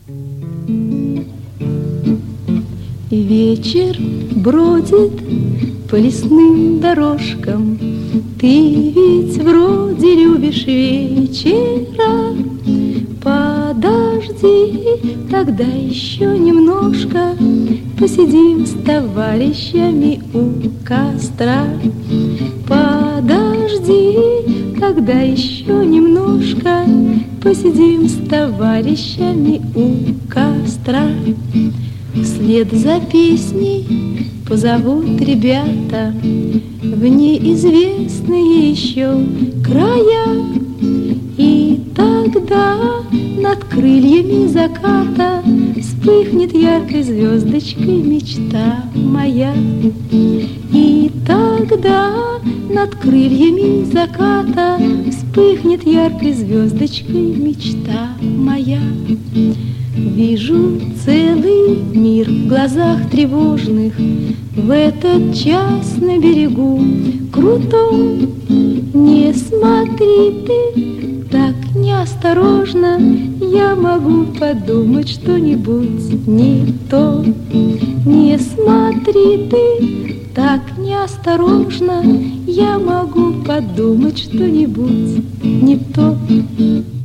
Вечер бродит по лесным дорожкам. Ты ведь вроде любишь вечера. Подожди, тогда еще немножко посидим с товарищами у костра. Подожди, тогда еще немножко посидим с товарищами у костра. Вслед за песней позовут ребята в неизвестные еще края. И тогда над крыльями заката вспыхнет яркой звездочкой мечта моя. И тогда над крыльями заката вспыхнет яркой звездочкой мечта моя. Вижу целый мир в глазах тревожных в этот час на берегу крутом. Не смотри ты так неосторожно, я могу подумать что-нибудь не то. Не смотри ты так неосторожно, я могу подумать что-нибудь не то.